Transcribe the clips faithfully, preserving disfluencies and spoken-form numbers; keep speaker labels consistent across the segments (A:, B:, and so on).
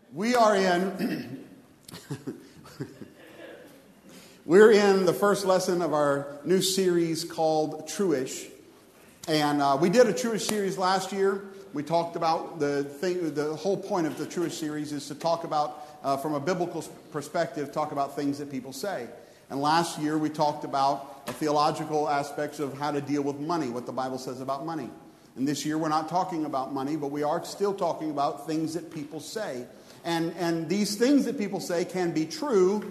A: We are in, we're in the first lesson of our new series called Truish. And uh, we did a Truish series last year. We talked about the thing, the whole point of the Truish series is to talk about, uh, from a biblical perspective, talk about things that people say. And last year we talked about the theological aspects of how to deal with money, what the Bible says about money. And this year we're not talking about money, but we are still talking about things that people say. And, and these things that people say can be true-ish.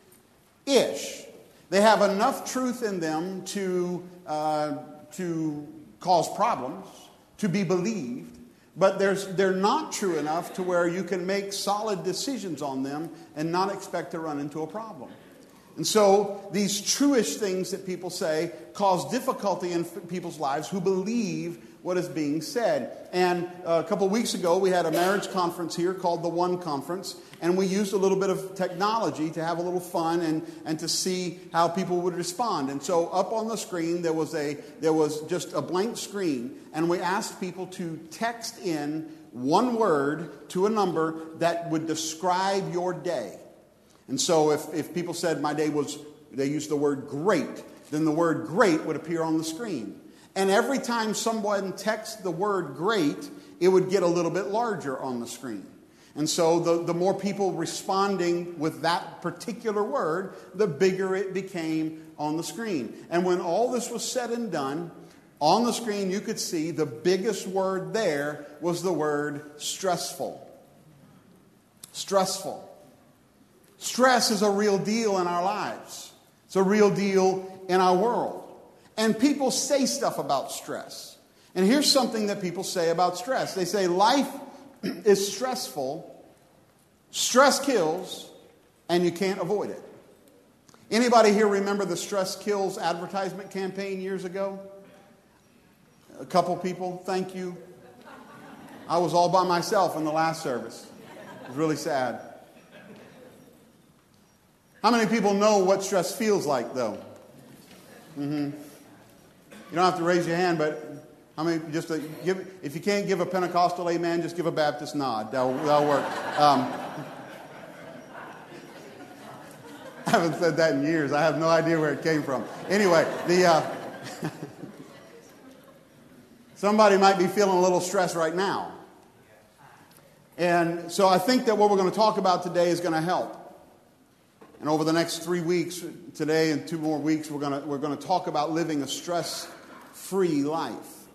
A: They have enough truth in them to, uh, to cause problems, to be believed, but there's, they're not true enough to where you can make solid decisions on them and not expect to run into a problem. And so these truish things that people say cause difficulty in people's lives who believe what is being said. And a couple of weeks ago, we had a marriage conference here called the One Conference, and we used a little bit of technology to have a little fun and, and to see how people would respond. And so up on the screen, there was a there was just a blank screen, and we asked people to text in one word to a number that would describe your day. And so if, if people said my day was, they used the word great, then the word great would appear on the screen. And every time someone texted the word great, it would get a little bit larger on the screen. And so the, the more people responding with that particular word, the bigger it became on the screen. And when all this was said and done, on the screen you could see the biggest word there was the word stressful. Stressful. Stress is a real deal in our lives. It's a real deal in our world. And people say stuff about stress. And here's something that people say about stress. They say life is stressful, stress kills, and you can't avoid it. Anybody here remember the Stress Kills advertisement campaign years ago? A couple people, thank you. I was all by myself in the last service. It was really sad. How many people know what stress feels like, though? Mm-hmm. You don't have to raise your hand, but how many? Just a, give. If you can't give a Pentecostal amen, just give a Baptist nod. That'll, that'll work. Um, I haven't said that in years. I have no idea where it came from. Anyway, the uh, somebody might be feeling a little stressed right now, and so I think that what we're going to talk about today is going to help. And over the next three weeks, today and two more weeks, we're going to we're going to talk about living a stress-free life.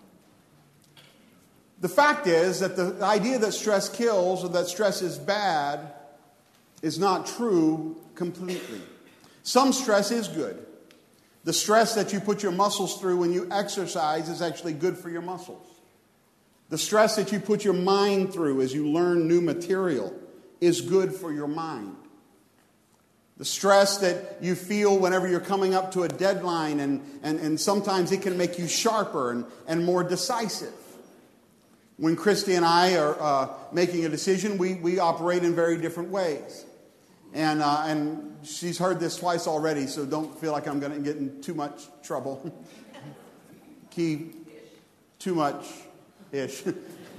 A: The fact is that the idea that stress kills or that stress is bad is not true completely. Some stress is good. The stress that you put your muscles through when you exercise is actually good for your muscles. The stress that you put your mind through as you learn new material is good for your mind. The stress that you feel whenever you're coming up to a deadline, and, and, and sometimes it can make you sharper and, and more decisive. When Christy and I are uh, making a decision, we, we operate in very different ways. And, uh, and she's heard this twice already, so don't feel like I'm going to get in too much trouble. Key, too much-ish. That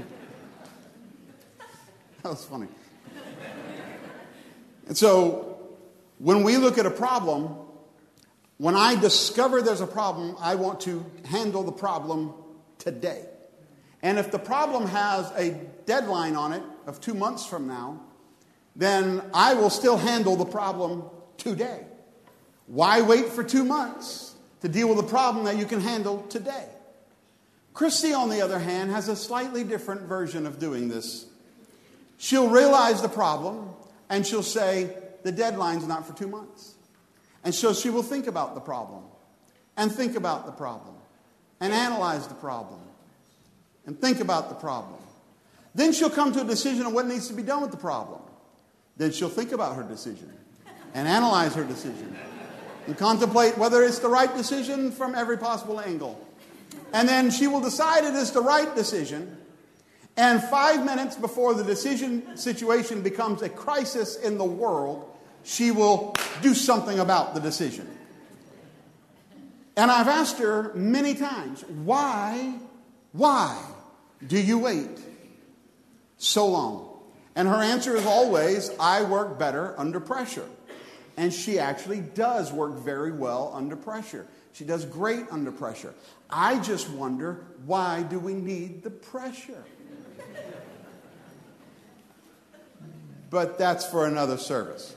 A: was funny. And so when we look at a problem, when I discover there's a problem, I want to handle the problem today. And if the problem has a deadline on it of two months from now, then I will still handle the problem today. Why wait for two months to deal with a problem that you can handle today? Christy, on the other hand, has a slightly different version of doing this. She'll realize the problem, and she'll say, the deadline's not for two months. And so she will think about the problem, and think about the problem, and analyze the problem, and think about the problem. Then she'll come to a decision on what needs to be done with the problem. Then she'll think about her decision, and analyze her decision, and contemplate whether it's the right decision from every possible angle. And then she will decide it is the right decision. And five minutes before the decision situation becomes a crisis in the world, she will do something about the decision. And I've asked her many times, why, why do you wait so long? And her answer is always, I work better under pressure. And she actually does work very well under pressure. She does great under pressure. I just wonder, why do we need the pressure? But that's for another service.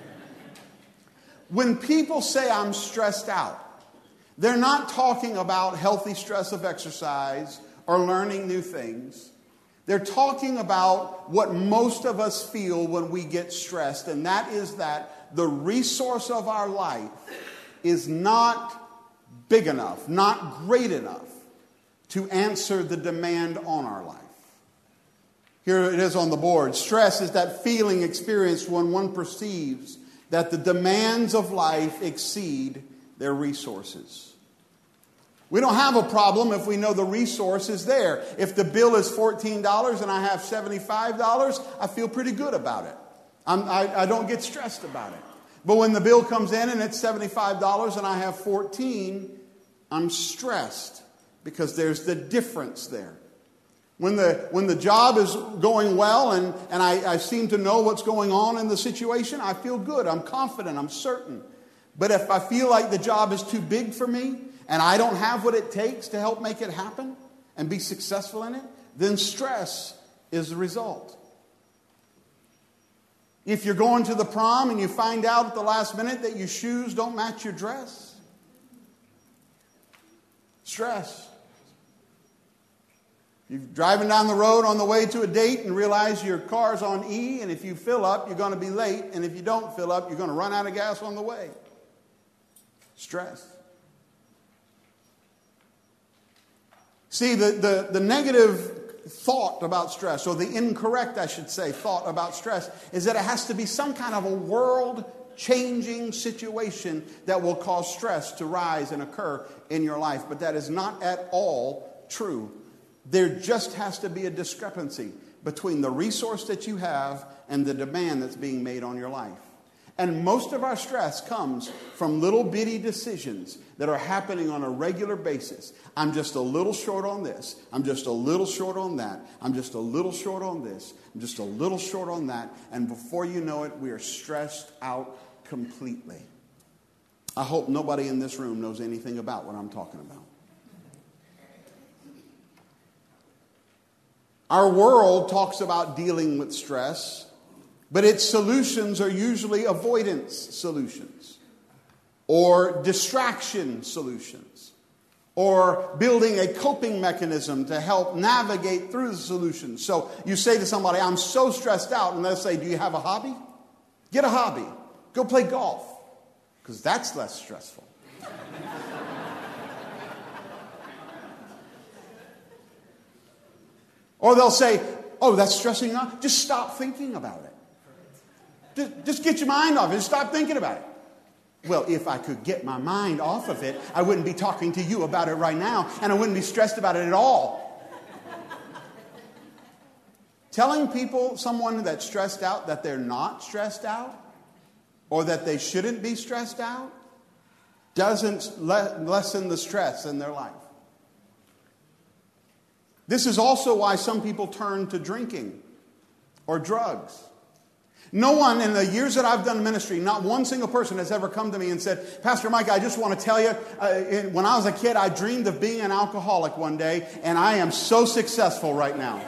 A: When people say I'm stressed out, they're not talking about healthy stress of exercise or learning new things. They're talking about what most of us feel when we get stressed, and that is that the resource of our life is not big enough, not great enough to answer the demand on our life. Here it is on the board. Stress is that feeling experienced when one perceives that the demands of life exceed their resources. We don't have a problem if we know the resource is there. If the bill is fourteen dollars and I have seventy-five dollars, I feel pretty good about it. I'm, I, I don't get stressed about it. But when the bill comes in and it's seventy-five dollars and I have fourteen dollars, I'm stressed because there's the difference there. When the, when the job is going well and, and I, I seem to know what's going on in the situation, I feel good. I'm confident. I'm certain. But if I feel like the job is too big for me and I don't have what it takes to help make it happen and be successful in it, then stress is the result. If you're going to the prom and you find out at the last minute that your shoes don't match your dress, stress. You're driving down the road on the way to a date and realize your car's on E, and if you fill up, you're going to be late, and if you don't fill up, you're going to run out of gas on the way. Stress. See, the, the, the negative thought about stress, or the incorrect, I should say, thought about stress, is that it has to be some kind of a world-changing situation that will cause stress to rise and occur in your life. But that is not at all true. There just has to be a discrepancy between the resource that you have and the demand that's being made on your life. And most of our stress comes from little bitty decisions that are happening on a regular basis. I'm just a little short on this. I'm just a little short on that. I'm just a little short on this. I'm just a little short on that. And before you know it, we are stressed out completely. I hope nobody in this room knows anything about what I'm talking about. Our world talks about dealing with stress, but its solutions are usually avoidance solutions or distraction solutions or building a coping mechanism to help navigate through the solutions. So you say to somebody, I'm so stressed out, and they'll say, do you have a hobby? Get a hobby. Go play golf, because that's less stressful. Or they'll say, oh, that's stressing you out? Just stop thinking about it. Just, just get your mind off it. Just stop thinking about it. Well, if I could get my mind off of it, I wouldn't be talking to you about it right now, and I wouldn't be stressed about it at all. Telling people, someone that's stressed out, that they're not stressed out, or that they shouldn't be stressed out, doesn't le- lessen the stress in their life. This is also why some people turn to drinking or drugs. No one in the years that I've done ministry, not one single person has ever come to me and said, Pastor Mike, I just want to tell you, uh, when I was a kid, I dreamed of being an alcoholic one day, and I am so successful right now.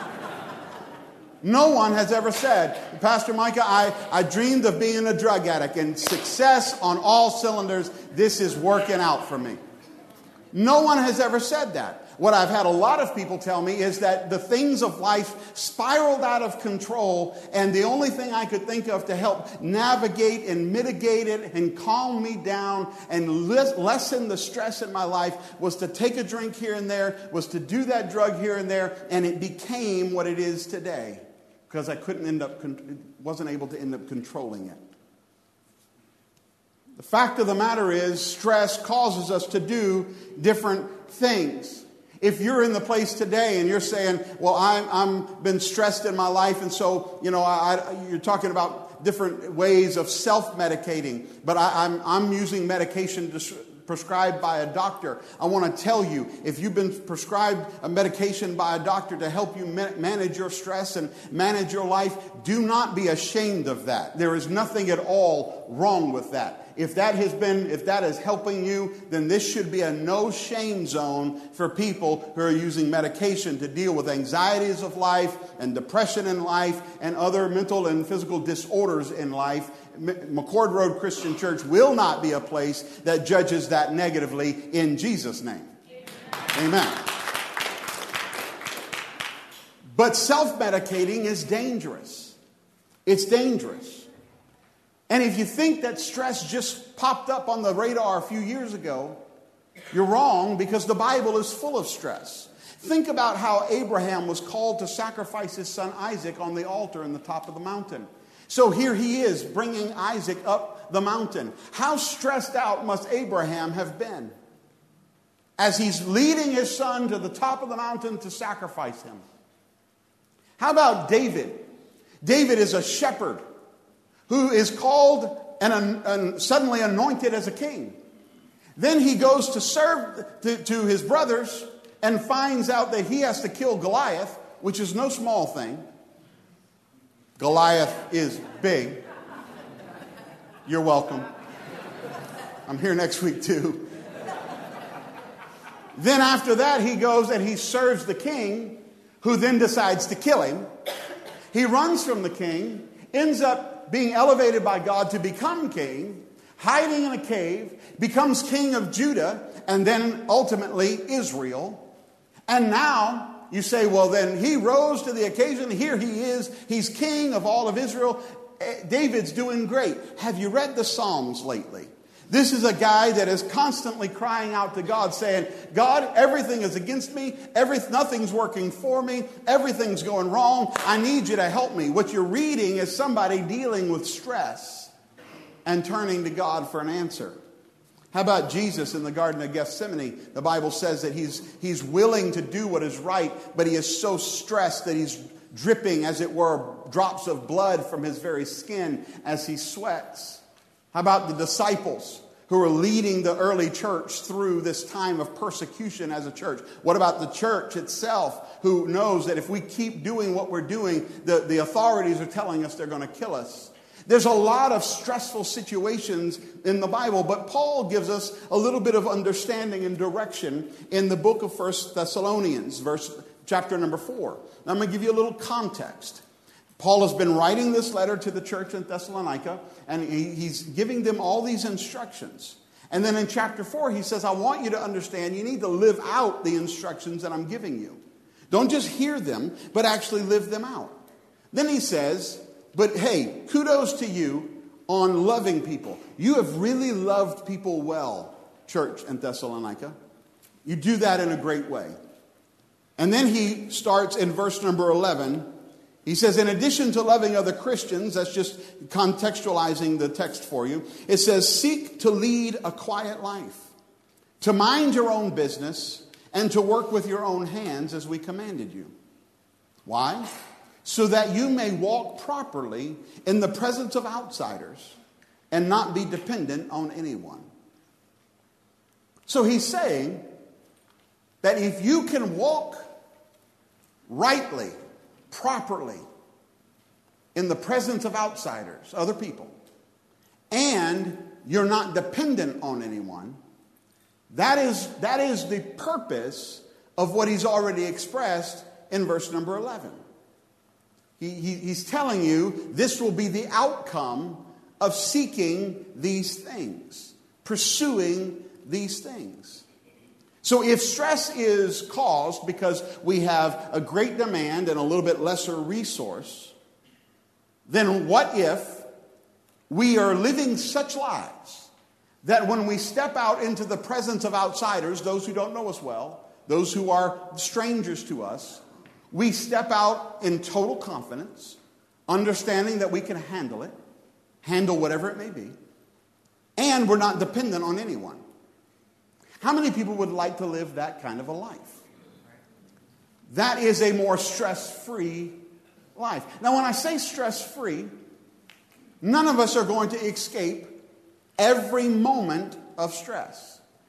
A: No one has ever said, Pastor Micah, I, I dreamed of being a drug addict, and success on all cylinders, this is working out for me. No one has ever said that. What I've had a lot of people tell me is that the things of life spiraled out of control, and the only thing I could think of to help navigate and mitigate it and calm me down and lessen the stress in my life was to take a drink here and there, was to do that drug here and there, and it became what it is today because I couldn't end up, wasn't able to end up controlling it. The fact of the matter is, stress causes us to do different things. If you're in the place today and you're saying, well, I'm, I'm been stressed in my life, and so, you know, I, I, you're talking about different ways of self-medicating, but I, I'm, I'm using medication to prescribed by a doctor, I want to tell you, if you've been prescribed a medication by a doctor to help you ma- manage your stress and manage your life, do not be ashamed of that. There is nothing at all wrong with that. If that has been, if that is helping you, then this should be a no shame zone for people who are using medication to deal with anxieties of life and depression in life and other mental and physical disorders in life. McCord Road Christian Church will not be a place that judges that negatively in Jesus' name. Amen. But self-medicating is dangerous. It's dangerous. And if you think that stress just popped up on the radar a few years ago, you're wrong, because the Bible is full of stress. Think about how Abraham was called to sacrifice his son Isaac on the altar in the top of the mountain. So here he is bringing Isaac up the mountain. How stressed out must Abraham have been as he's leading his son to the top of the mountain to sacrifice him? How about David? David is a shepherd who is called and, and suddenly anointed as a king. Then he goes to serve to, to his brothers and finds out that he has to kill Goliath, which is no small thing. Goliath is big. You're welcome. I'm here next week too. Then after that, he goes and he serves the king, who then decides to kill him. He runs from the king, ends up being elevated by God to become king, hiding in a cave, becomes king of Judah, and then ultimately Israel. And now you say, well, then he rose to the occasion. Here he is. He's king of all of Israel. David's doing great. Have you read the Psalms lately? This is a guy that is constantly crying out to God, saying, God, everything is against me. Every, nothing's working for me. Everything's going wrong. I need you to help me. What you're reading is somebody dealing with stress and turning to God for an answer. How about Jesus in the Garden of Gethsemane? The Bible says that he's, he's willing to do what is right, but he is so stressed that he's dripping, as it were, drops of blood from his very skin as he sweats. How about the disciples who are leading the early church through this time of persecution as a church? What about the church itself, who knows that if we keep doing what we're doing, the, the authorities are telling us they're going to kill us? There's a lot of stressful situations in the Bible, but Paul gives us a little bit of understanding and direction in the book of First Thessalonians, verse chapter number four. Now, I'm going to give you a little context. Paul has been writing this letter to the church in Thessalonica, and he, he's giving them all these instructions. And then in chapter four, he says, I want you to understand you need to live out the instructions that I'm giving you. Don't just hear them, but actually live them out. Then he says, but hey, kudos to you on loving people. You have really loved people well, church in Thessalonica. You do that in a great way. And then he starts in verse number eleven. He says, in addition to loving other Christians, that's just contextualizing the text for you. It says, seek to lead a quiet life, to mind your own business, and to work with your own hands as we commanded you. Why? So that you may walk properly in the presence of outsiders and not be dependent on anyone. So he's saying that if you can walk rightly, properly in the presence of outsiders, other people, and you're not dependent on anyone, that is, that is the purpose of what he's already expressed in verse number eleven. He, he, he's telling you this will be the outcome of seeking these things, pursuing these things. So if stress is caused because we have a great demand and a little bit lesser resource, then what if we are living such lives that when we step out into the presence of outsiders, those who don't know us well, those who are strangers to us, we step out in total confidence, understanding that we can handle it, handle whatever it may be, and we're not dependent on anyone. How many people would like to live that kind of a life? That is a more stress-free life. Now, when I say stress-free, none of us are going to escape every moment of stress.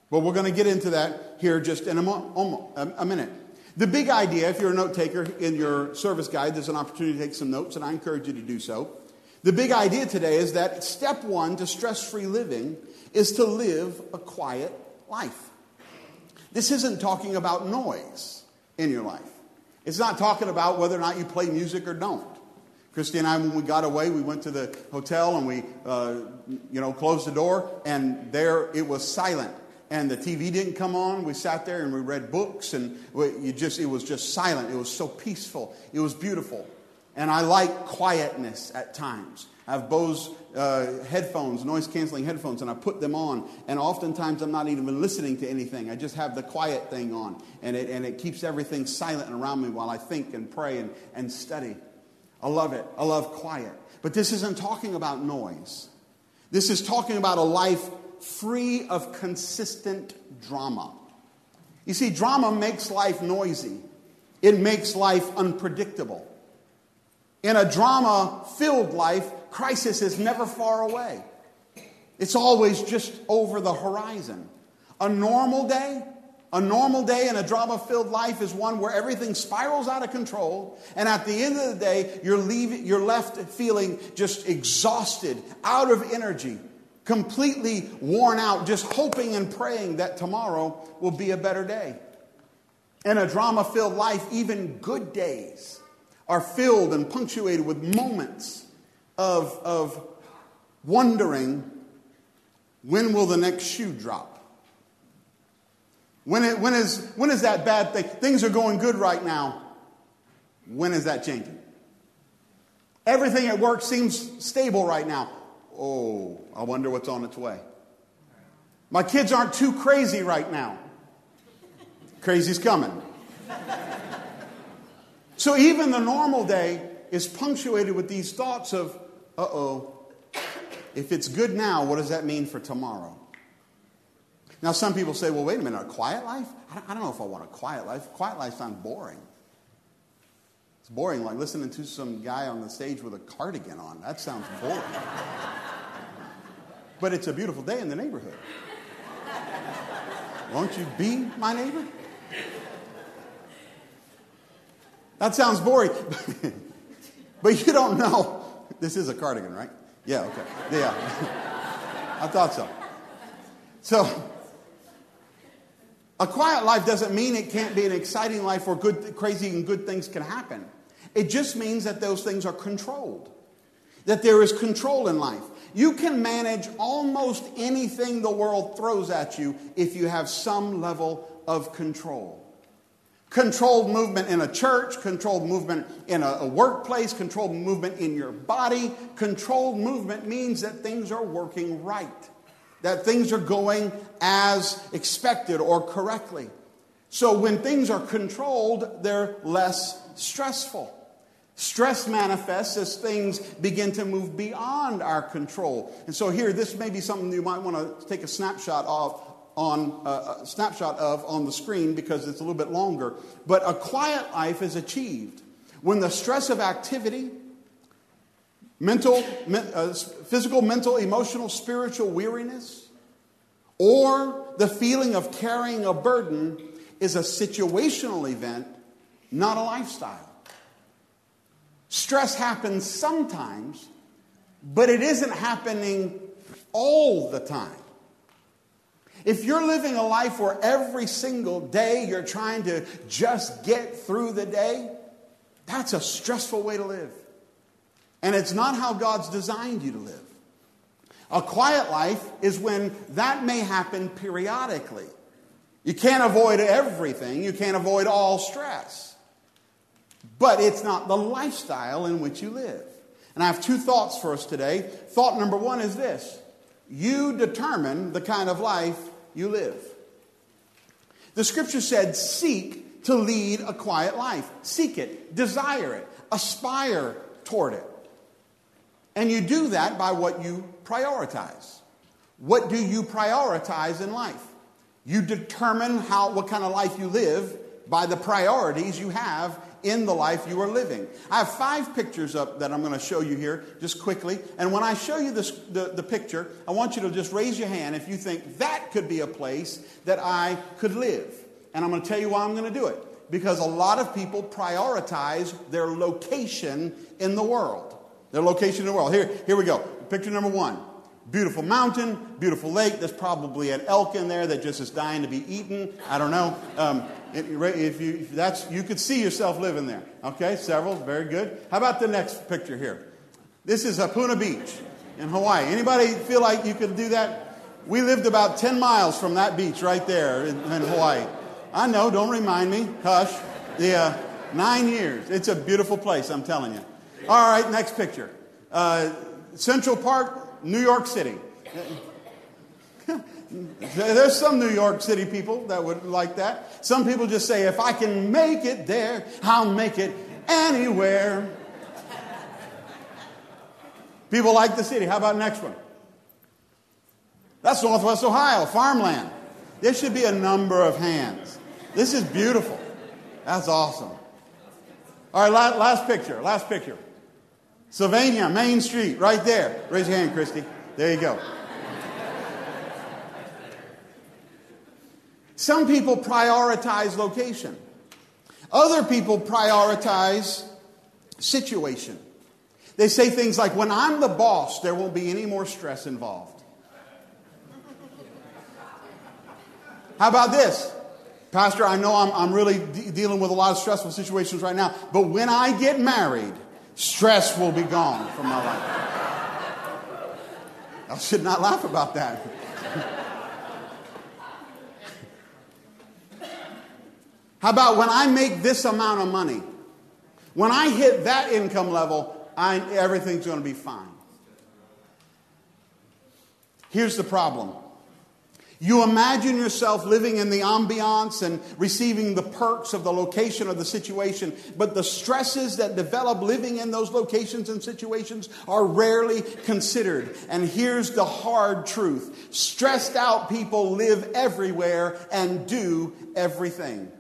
A: But we're going to get into that here just in a, mo- a minute. The big idea, if you're a note taker in your service guide, there's an opportunity to take some notes, and I encourage you to do so. The big idea today is that step one to stress-free living is to live a quiet life. This isn't talking about noise in your life. It's not talking about whether or not you play music or don't. Christy and I, when we got away, we went to the hotel and we, uh, you know, closed the door, and there it was silent. And the T V didn't come on. We sat there and we read books, and we, you just it was just silent. It was so peaceful. It was beautiful. And I like quietness at times. I have Bose uh, headphones, noise-canceling headphones, and I put them on. And oftentimes I'm not even listening to anything. I just have the quiet thing on. And it, and it keeps everything silent around me while I think and pray and, and study. I love it. I love quiet. But this isn't talking about noise. This is talking about a life free of consistent drama. You see, drama makes life noisy. It makes life unpredictable. In a drama-filled life, crisis is never far away. It's always just over the horizon. A normal day, a normal day in a drama-filled life is one where everything spirals out of control, and at the end of the day, you're leaving, you're left feeling just exhausted, out of energy, completely worn out, just hoping and praying that tomorrow will be a better day. In a drama-filled life, even good days are filled and punctuated with moments of, of wondering, when will the next shoe drop? When, it, when, is, when is that bad thing? Things are going good right now. When is that changing? Everything at work seems stable right now. Oh, I wonder what's on its way. My kids aren't too crazy right now. Crazy's coming. So even the normal day is punctuated with these thoughts of, uh-oh, if it's good now, what does that mean for tomorrow? Now some people say, well, wait a minute, a quiet life? I don't know if I want a quiet life. Quiet life sounds boring. It's boring, like listening to some guy on the stage with a cardigan on. That sounds boring. But it's a beautiful day in the neighborhood. Won't you be my neighbor? That sounds boring. But you don't know. This is a cardigan, right? Yeah, okay. Yeah. I thought so. So, a quiet life doesn't mean it can't be an exciting life where good, crazy and good things can happen. It just means that those things are controlled. That there is control in life. You can manage almost anything the world throws at you if you have some level of control. Controlled movement in a church, controlled movement in a, a workplace, controlled movement in your body. Controlled movement means that things are working right. That things are going as expected or correctly. So when things are controlled, they're less stressful. Stress manifests as things begin to move beyond our control. And so here, this may be something you might want to take a snapshot of on uh, a snapshot of on the screen because it's a little bit longer. But a quiet life is achieved when the stress of activity, mental, uh, physical, mental, emotional, spiritual weariness, or the feeling of carrying a burden is a situational event, not a lifestyle. Stress happens sometimes, but it isn't happening all the time. If you're living a life where every single day you're trying to just get through the day, that's a stressful way to live. And it's not how God's designed you to live. A quiet life is when that may happen periodically. You can't avoid everything. You can't avoid all stress. But it's not the lifestyle in which you live. And I have two thoughts for us today. Thought number one is this. You determine the kind of life you live. The scripture said, seek to lead a quiet life. Seek it, desire it, aspire toward it. And you do that by what you prioritize. What do you prioritize in life? You determine how what kind of life you live by the priorities you have in the life you are living. I have five pictures up that I'm going to show you here just quickly. And when I show you this, the, the picture, I want you to just raise your hand if you think that could be a place that I could live. And I'm going to tell you why I'm going to do it. Because a lot of people prioritize their location in the world. Their location in the world. Here, here we go. Picture number one. Beautiful mountain, beautiful lake. There's probably an elk in there that just is dying to be eaten. I don't know. Um, if you if that's you could see yourself living there. Okay, several, very good. How about the next picture here? This is Hapuna Beach in Hawaii. Anybody feel like you could do that? We lived about ten miles from that beach right there in, in Hawaii. I know. Don't remind me. Hush. The uh, nine years. It's a beautiful place. I'm telling you. All right, next picture. Uh, Central Park, New York City. There's some New York City people that would like that. Some people just say, if I can make it there, I'll make it anywhere. People like the city. How about next one? That's Northwest Ohio, farmland. There should be a number of hands. This is beautiful. That's awesome. All right, last, last picture. Last picture. Sylvania, Main Street, right there. Raise your hand, Christy. There you go. Some people prioritize location. Other people prioritize situation. They say things like, when I'm the boss, there won't be any more stress involved. How about this? Pastor, I know I'm, I'm really de- dealing with a lot of stressful situations right now, but when I get married, stress will be gone from my life. I should not laugh about that. How about when I make this amount of money? When I hit that income level, I, everything's going to be fine. Here's the problem. You imagine yourself living in the ambiance and receiving the perks of the location or the situation, but the stresses that develop living in those locations and situations are rarely considered. And here's the hard truth. Stressed out people live everywhere and do everything.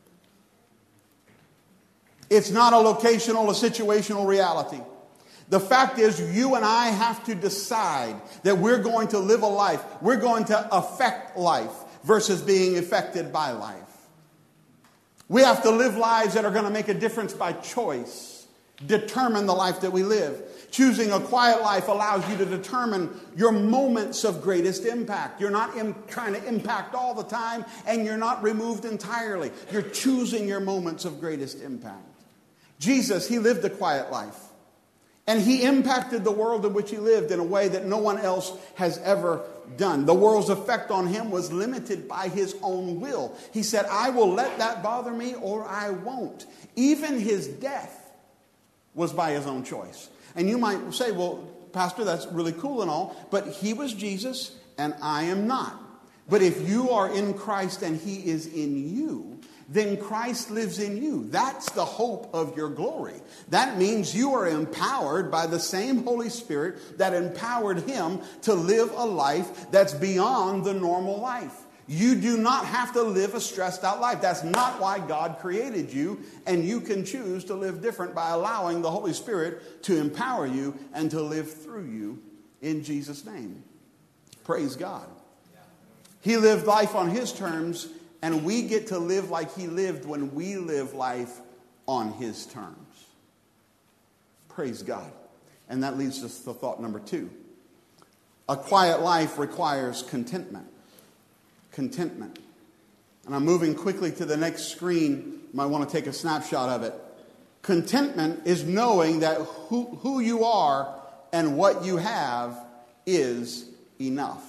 A: It's not a locational or situational reality. The fact is, you and I have to decide that we're going to live a life. We're going to affect life versus being affected by life. We have to live lives that are going to make a difference by choice. Determine the life that we live. Choosing a quiet life allows you to determine your moments of greatest impact. You're not in, trying to impact all the time, and you're not removed entirely. You're choosing your moments of greatest impact. Jesus, he lived a quiet life. And he impacted the world in which he lived in a way that no one else has ever done. The world's effect on him was limited by his own will. He said, I will let that bother me or I won't. Even his death was by his own choice. And you might say, well, Pastor, that's really cool and all, but he was Jesus and I am not. But if you are in Christ and he is in you, then Christ lives in you. That's the hope of your glory. That means you are empowered by the same Holy Spirit that empowered him to live a life that's beyond the normal life. You do not have to live a stressed out life. That's not why God created you, and you can choose to live different by allowing the Holy Spirit to empower you and to live through you in Jesus' name. Praise God. He lived life on his terms, and we get to live like he lived when we live life on his terms. Praise God. And that leads us to thought number two. A quiet life requires contentment. Contentment. And I'm moving quickly to the next screen. You might want to take a snapshot of it. Contentment is knowing that who, who you are and what you have is enough.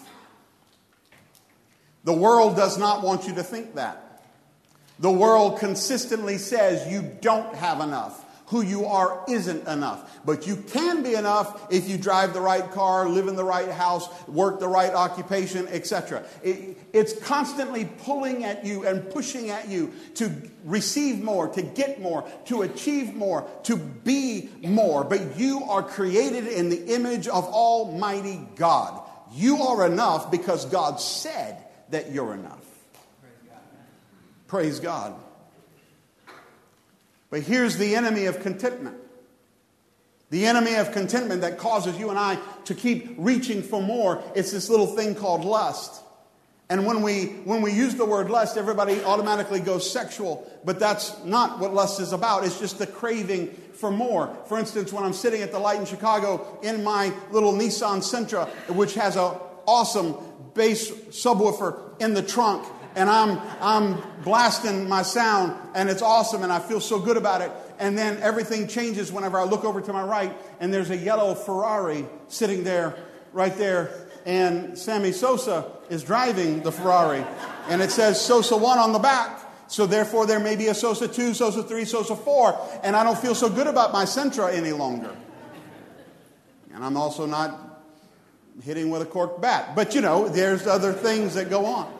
A: The world does not want you to think that. The world consistently says you don't have enough. Who you are isn't enough. But you can be enough if you drive the right car, live in the right house, work the right occupation, et cetera. It, it's constantly pulling at you and pushing at you to receive more, to get more, to achieve more, to be more. But you are created in the image of Almighty God. You are enough because God said that you're enough. Praise God. But here's the enemy of contentment. The enemy of contentment that causes you and I to keep reaching for more. It's this little thing called lust. And when we when we use the word lust, everybody automatically goes sexual. But that's not what lust is about. It's just the craving for more. For instance, when I'm sitting at the light in Chicago in my little Nissan Sentra, which has an awesome bass subwoofer in the trunk, and I'm I'm blasting my sound, and it's awesome, and I feel so good about it. And then everything changes whenever I look over to my right, and there's a yellow Ferrari sitting there, right there. And Sammy Sosa is driving the Ferrari. And it says Sosa one on the back. So therefore there may be a Sosa two, Sosa three, Sosa four. And I don't feel so good about my Sentra any longer. And I'm also not hitting with a corked bat. But you know, there's other things that go on.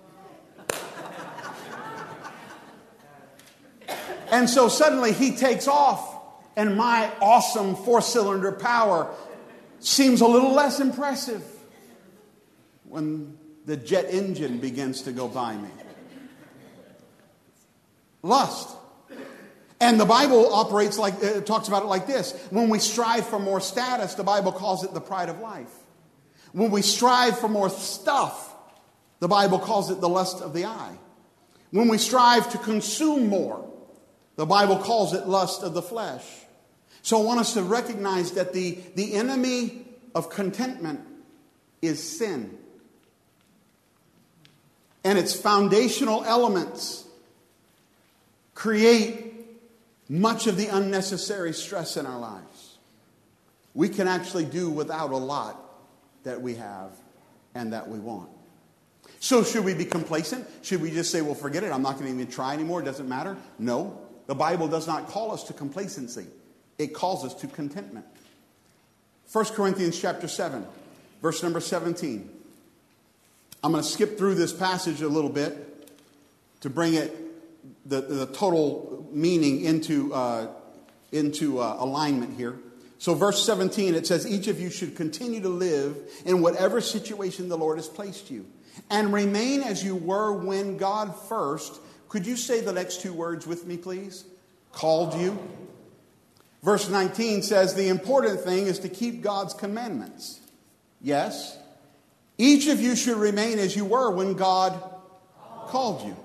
A: And so suddenly he takes off. And my awesome four-cylinder power seems a little less impressive when the jet engine begins to go by me. Lust. And the Bible operates like, uh, talks about it like this. When we strive for more status, the Bible calls it the pride of life. When we strive for more stuff, the Bible calls it the lust of the eye. When we strive to consume more, the Bible calls it lust of the flesh. So I want us to recognize that the, the enemy of contentment is sin. And its foundational elements create much of the unnecessary stress in our lives. We can actually do without a lot that we have and that we want. So should we be complacent? Should we just say, well, forget it, I'm not going to even try anymore, it doesn't matter? No, the Bible does not call us to complacency. It calls us to contentment. First Corinthians chapter seven, verse number seventeen. I'm going to skip through this passage a little bit to bring it the, the total meaning into uh, into uh, alignment here. So verse seventeen, it says, each of you should continue to live in whatever situation the Lord has placed you, and remain as you were when God first, could you say the next two words with me, please? Called you. Verse nineteen says, the important thing is to keep God's commandments. Yes. Each of you should remain as you were when God called you.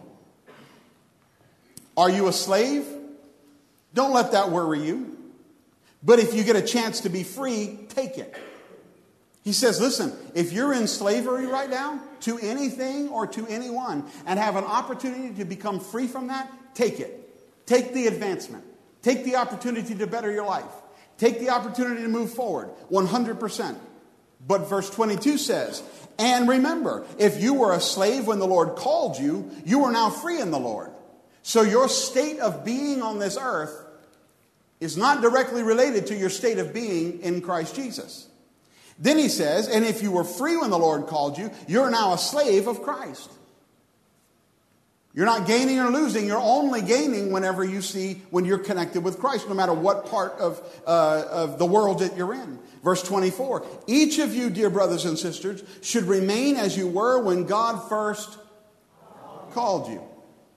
A: Are you a slave? Don't let that worry you. But if you get a chance to be free, take it. He says, listen, if you're in slavery right now to anything or to anyone and have an opportunity to become free from that, take it. Take the advancement. Take the opportunity to better your life. Take the opportunity to move forward, one hundred percent. But verse twenty-two says, and remember, if you were a slave when the Lord called you, you are now free in the Lord. So your state of being on this earth is not directly related to your state of being in Christ Jesus. Then he says, and if you were free when the Lord called you, you're now a slave of Christ. You're not gaining or losing. You're only gaining whenever you see, when you're connected with Christ, no matter what part of, uh, of the world that you're in. Verse twenty-four, each of you, dear brothers and sisters, should remain as you were when God first called you.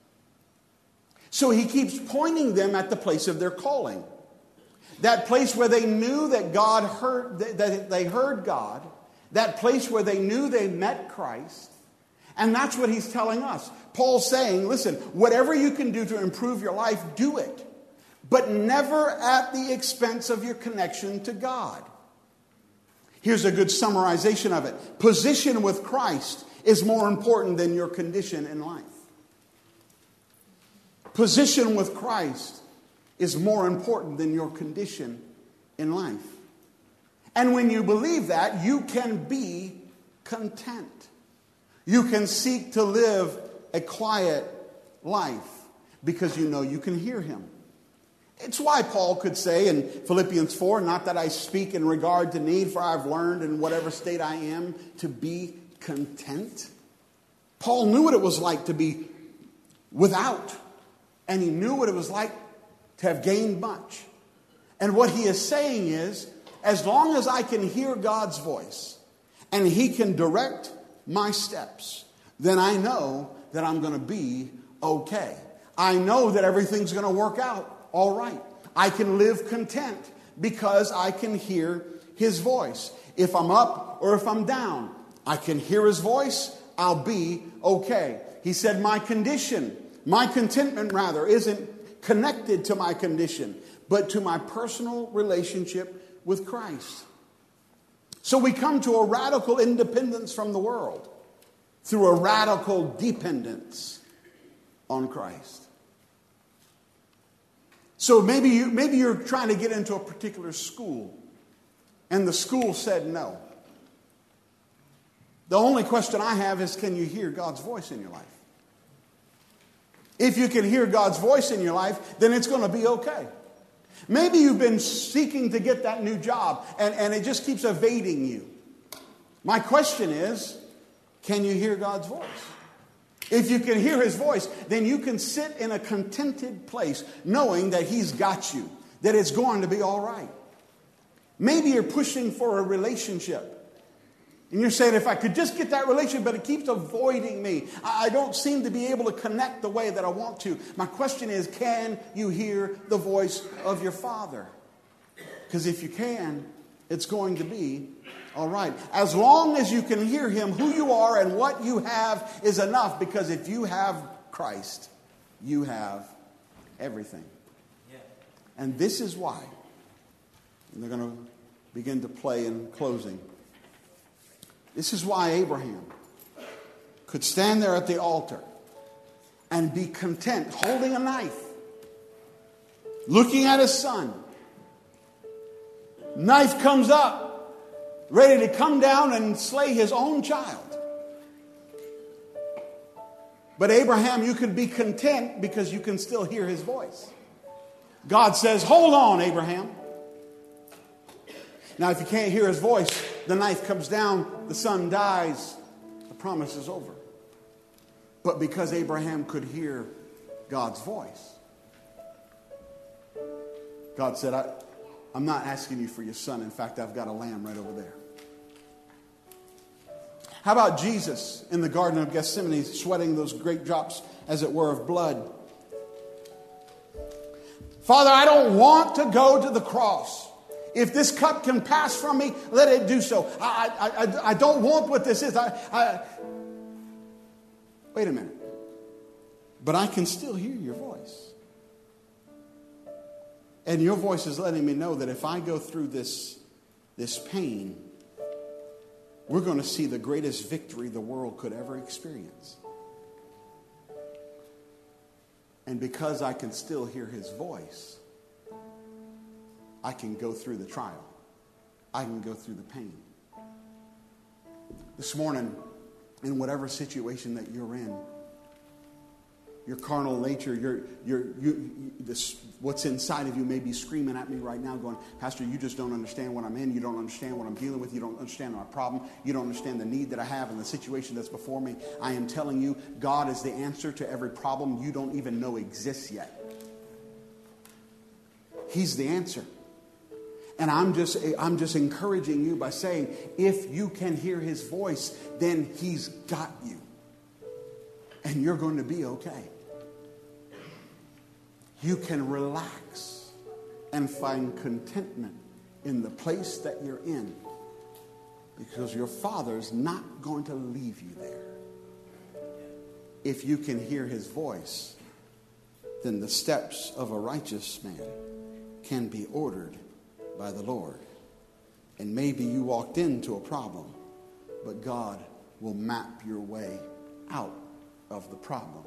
A: So he keeps pointing them at the place of their calling. That place where they knew that God heard, that they heard God. That place where they knew they met Christ. And that's what he's telling us. Paul's saying, listen, whatever you can do to improve your life, do it. But never at the expense of your connection to God. Here's a good summarization of it. Position with Christ is more important than your condition in life. Position with Christ is more important than your condition in life. And when you believe that, you can be content. You can seek to live a quiet life because you know you can hear him. It's why Paul could say in Philippians four, not that I speak in regard to need, for I've learned in whatever state I am to be content. Paul knew what it was like to be without, and he knew what it was like to have gained much. And what he is saying is, as long as I can hear God's voice and he can direct my steps, then I know that I'm going to be okay. I know that everything's going to work out. all right. I can live content because I can hear his voice. If I'm up or if I'm down, I can hear his voice. I'll be okay. He said my condition, my contentment rather, isn't connected to my condition, but to my personal relationship with Christ. So we come to a radical independence from the world through a radical dependence on Christ. So maybe you, maybe you're trying to get into a particular school, and the school said no. The only question I have is, can you hear God's voice in your life? If you can hear God's voice in your life, then it's going to be okay. Maybe you've been seeking to get that new job, and, and it just keeps evading you. My question is, can you hear God's voice? If you can hear his voice, then you can sit in a contented place knowing that he's got you, that it's going to be all right. Maybe you're pushing for a relationship. And you're saying, if I could just get that relationship, but it keeps avoiding me. I don't seem to be able to connect the way that I want to. My question is, can you hear the voice of your Father? Because if you can, it's going to be all right. As long as you can hear him, who you are and what you have is enough. Because if you have Christ, you have everything. Yeah. And this is why. And they're going to begin to play in closing. This is why Abraham could stand there at the altar and be content, holding a knife, looking at his son. Knife comes up, ready to come down and slay his own child. But Abraham, you can be content because you can still hear his voice. God says, hold on, Abraham. Now, if you can't hear his voice, the knife comes down, the son dies, the promise is over. But because Abraham could hear God's voice, God said, I, I'm not asking you for your son. In fact, I've got a lamb right over there. How about Jesus in the Garden of Gethsemane, sweating those great drops, as it were, of blood? Father, I don't want to go to the cross. If this cup can pass from me, let it do so. I, I, I, I don't want what this is. I, I... Wait a minute. But I can still hear your voice. And your voice is letting me know that if I go through this, this pain, we're going to see the greatest victory the world could ever experience. And because I can still hear his voice, I can go through the trial. I can go through the pain. This morning, in whatever situation that you're in, your carnal nature, your, your, you, this, what's inside of you may be screaming at me right now going, Pastor, you just don't understand what I'm in. You don't understand what I'm dealing with. You don't understand my problem. You don't understand the need that I have and the situation that's before me. I am telling you, God is the answer to every problem you don't even know exists yet. He's the answer. And I'm just, I'm just encouraging you by saying, if you can hear his voice, then he's got you. And you're going to be okay. You can relax and find contentment in the place that you're in. Because your Father's not going to leave you there. If you can hear his voice, then the steps of a righteous man can be ordered by the Lord. And maybe you walked into a problem, but God will map your way out of the problem.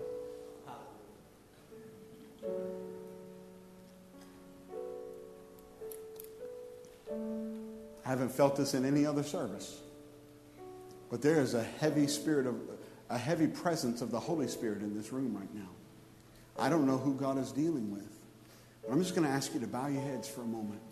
A: I haven't felt this in any other service, but there is a heavy spirit of a heavy presence of the Holy Spirit in this room right now. I don't know who God is dealing with, but I'm just going to ask you to bow your heads for a moment.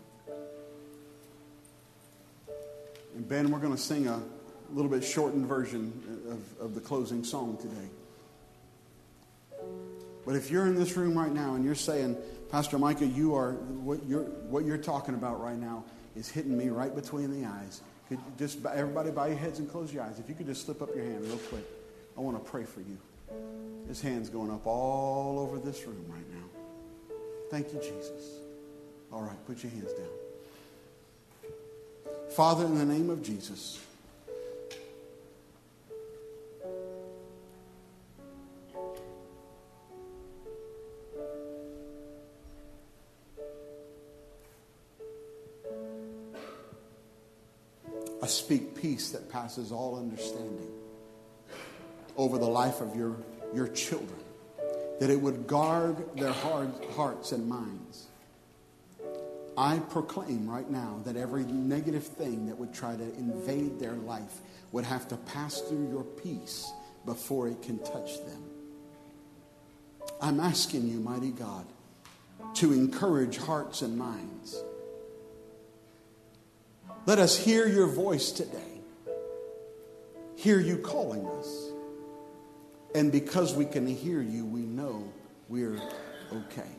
A: And Ben, we're going to sing a little bit shortened version of, of the closing song today. But if you're in this room right now and you're saying, Pastor Micah, you are what you're what you're talking about right now is hitting me right between the eyes. Could you just everybody bow your heads and close your eyes. If you could just slip up your hand real quick, I want to pray for you. His hand's going up all over this room right now. Thank you, Jesus. All right, put your hands down. Father, in the name of Jesus, I speak peace that passes all understanding over the life of your, your children, that it would guard their hard hearts and minds. I proclaim right now that every negative thing that would try to invade their life would have to pass through your peace before it can touch them. I'm asking you, mighty God, to encourage hearts and minds. Let us hear your voice today. Hear you calling us. And because we can hear you, we know we're okay.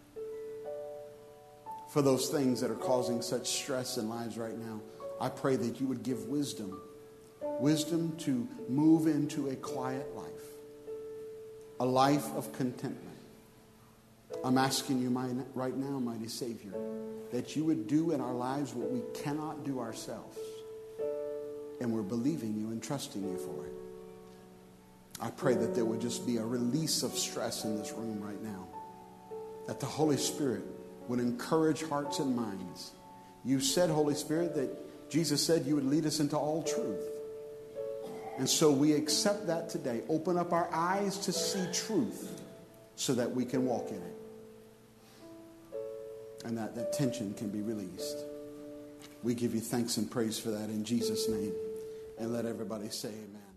A: For those things that are causing such stress in lives right now, I pray that you would give wisdom. Wisdom to move into a quiet life. A life of contentment. I'm asking you my, right now, mighty Savior, that you would do in our lives what we cannot do ourselves. And we're believing you and trusting you for it. I pray that there would just be a release of stress in this room right now. That the Holy Spirit would encourage hearts and minds. You said, Holy Spirit, that Jesus said you would lead us into all truth. And so we accept that today. Open up our eyes to see truth so that we can walk in it. And that, that tension can be released. We give you thanks and praise for that in Jesus' name. And let everybody say amen.